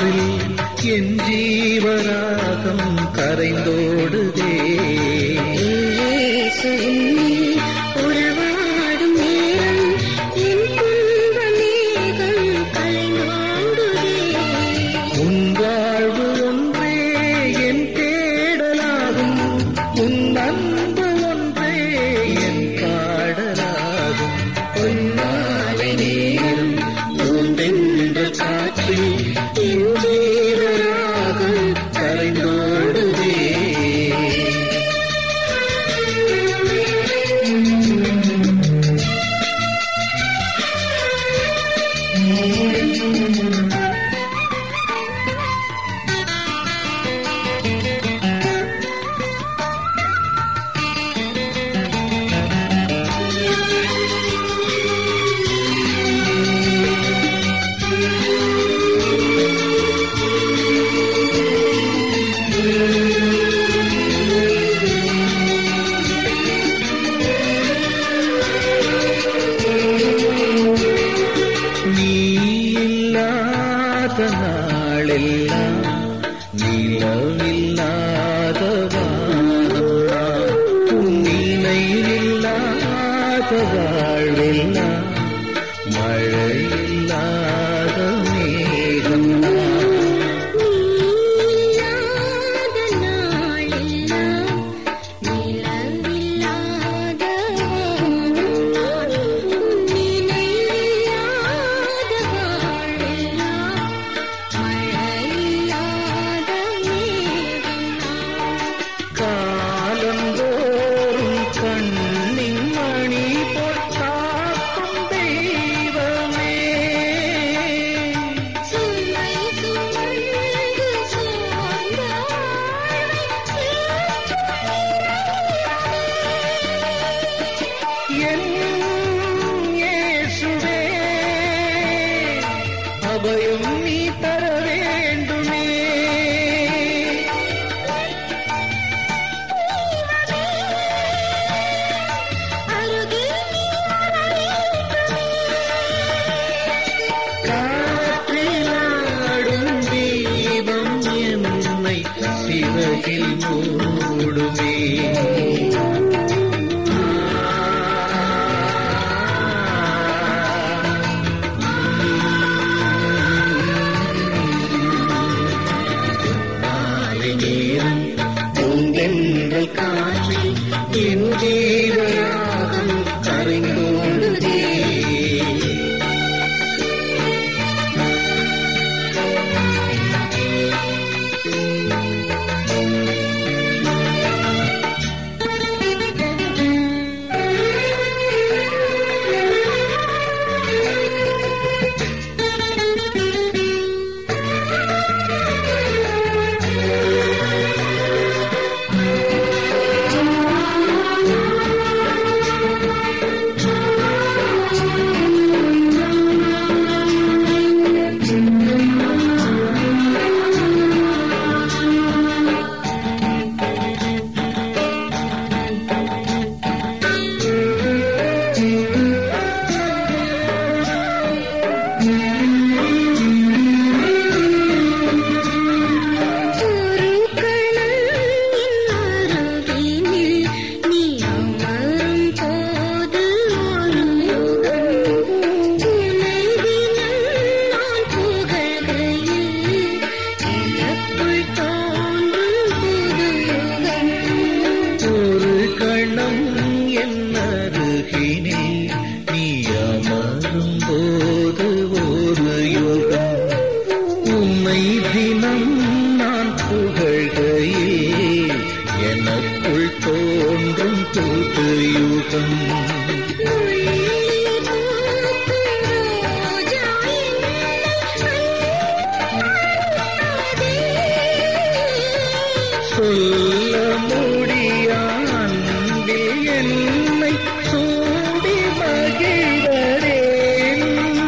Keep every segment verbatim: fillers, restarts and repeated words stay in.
காற்றில் என் ஜீவராகம் கரைந்தோடுதே. உறவாடும் நேரம் என் துன்ப மேகம் கலைந்தோடுதே. உன் வாழ்வு ஒன்றே என் தேடலாகும், உன் அன்பு ஒன்றே என் பாடலாகும். பொன்னாலை நேரம் பூந்தென்ற காற்றில் என் ஜீவராகம் கரைந்தோடுதே. நாளெல்லாம் நிலவில்லாத வானம், உன் நினைவில்லாத வாழ்வெல்லாம் மழையில்லாத மேகம். காலந்தோறும் கண்ணின் மணி பொட்டாக்கும் தெய்வமே, சுமை சுமந்து சோர்ந்த என் இயேசுவே, அபயம் நீ தர வேண்டுமே. காற்றிலாடும் தீபம் என்னை சிறகில் மூடுமே. மாலை நேரம் பூந்தென்றல் காற்றில் என் ஜீவராகம் கரைந்தோடுதே. சொல்ல முடியா அன்பில் என்னை சூடி மகிழ்வரேன்.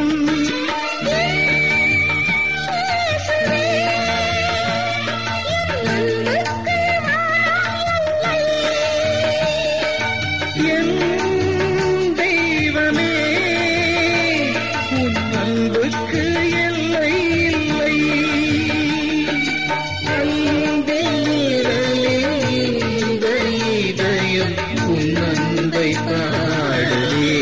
என் தெய்வமே, உன் அன்புக்கு எல்லை இல்லை. இசை பாடுதே.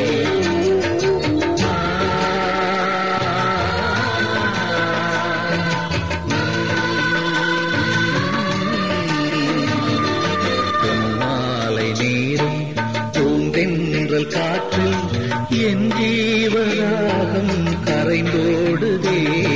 பொன்மாலை நேரம் பூந்தென்றல் காற்றில் என் ஜீவராகம் கரைந்தோடுதே.